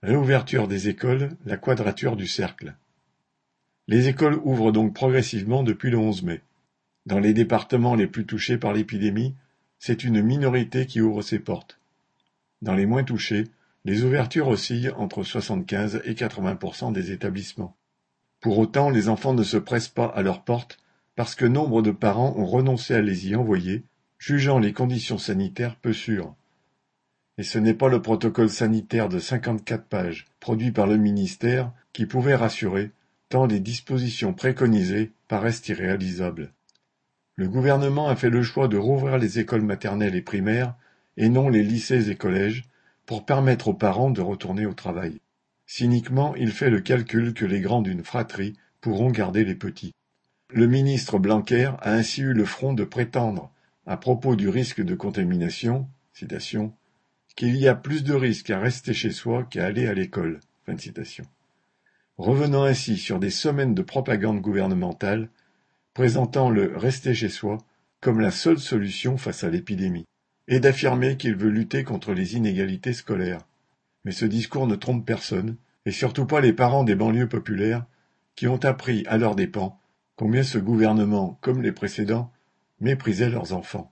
Réouverture des écoles, la quadrature du cercle. Les écoles ouvrent donc progressivement depuis le 11 mai. Dans les départements les plus touchés par l'épidémie, c'est une minorité qui ouvre ses portes. Dans les moins touchés, les ouvertures oscillent entre 75 et 80% des établissements. Pour autant, les enfants ne se pressent pas à leurs portes parce que nombre de parents ont renoncé à les y envoyer, jugeant les conditions sanitaires peu sûres. Et ce n'est pas le protocole sanitaire de 54 pages, produit par le ministère, qui pouvait rassurer, tant les dispositions préconisées paraissent irréalisables. Le gouvernement a fait le choix de rouvrir les écoles maternelles et primaires, et non les lycées et collèges, pour permettre aux parents de retourner au travail. Cyniquement, il fait le calcul que les grands d'une fratrie pourront garder les petits. Le ministre Blanquer a ainsi eu le front de prétendre, à propos du risque de contamination, citation, qu'il y a plus de risques à rester chez soi qu'à aller à l'école. Fin de citation. Revenant ainsi sur des semaines de propagande gouvernementale, présentant le rester chez soi comme la seule solution face à l'épidémie, et d'affirmer qu'il veut lutter contre les inégalités scolaires. Mais ce discours ne trompe personne, et surtout pas les parents des banlieues populaires, qui ont appris à leurs dépens combien ce gouvernement, comme les précédents, méprisait leurs enfants.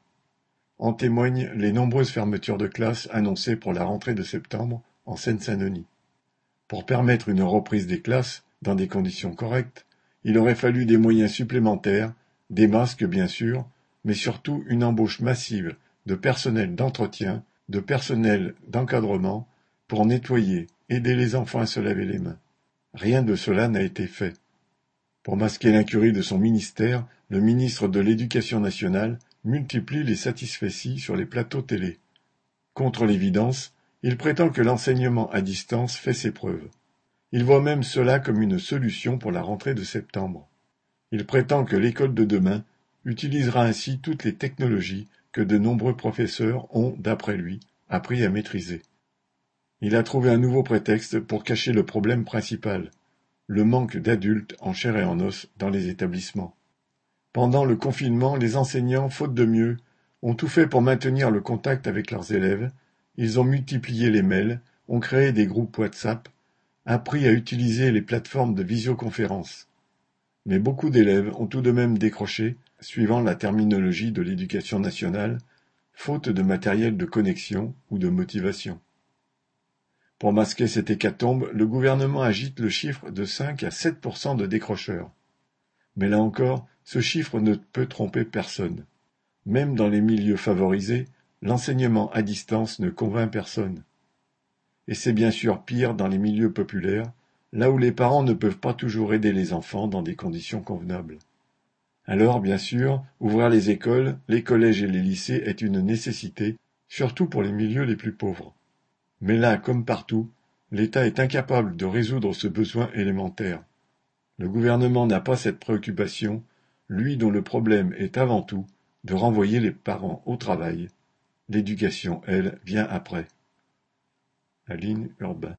En témoignent les nombreuses fermetures de classes annoncées pour la rentrée de septembre en Seine-Saint-Denis. Pour permettre une reprise des classes dans des conditions correctes, il aurait fallu des moyens supplémentaires, des masques bien sûr, mais surtout une embauche massive de personnel d'entretien, de personnel d'encadrement, pour nettoyer, aider les enfants à se laver les mains. Rien de cela n'a été fait. Pour masquer l'incurie de son ministère, le ministre de l'Éducation nationale multiplie les satisfecits sur les plateaux télé. Contre l'évidence, il prétend que l'enseignement à distance fait ses preuves. Il voit même cela comme une solution pour la rentrée de septembre. Il prétend que l'école de demain utilisera ainsi toutes les technologies que de nombreux professeurs ont, d'après lui, appris à maîtriser. Il a trouvé un nouveau prétexte pour cacher le problème principal, le manque d'adultes en chair et en os dans les établissements. Pendant le confinement, les enseignants, faute de mieux, ont tout fait pour maintenir le contact avec leurs élèves. Ils ont multiplié les mails, ont créé des groupes WhatsApp, appris à utiliser les plateformes de visioconférence. Mais beaucoup d'élèves ont tout de même décroché, suivant la terminologie de l'Éducation nationale, faute de matériel de connexion ou de motivation. Pour masquer cette hécatombe, le gouvernement agite le chiffre de 5 à 7% de décrocheurs. Mais là encore, ce chiffre ne peut tromper personne. Même dans les milieux favorisés, l'enseignement à distance ne convainc personne. Et c'est bien sûr pire dans les milieux populaires, là où les parents ne peuvent pas toujours aider les enfants dans des conditions convenables. Alors, bien sûr, ouvrir les écoles, les collèges et les lycées est une nécessité, surtout pour les milieux les plus pauvres. Mais là, comme partout, l'État est incapable de résoudre ce besoin élémentaire. Le gouvernement n'a pas cette préoccupation, lui dont le problème est avant tout de renvoyer les parents au travail. L'éducation, elle, vient après. Aline Urbain.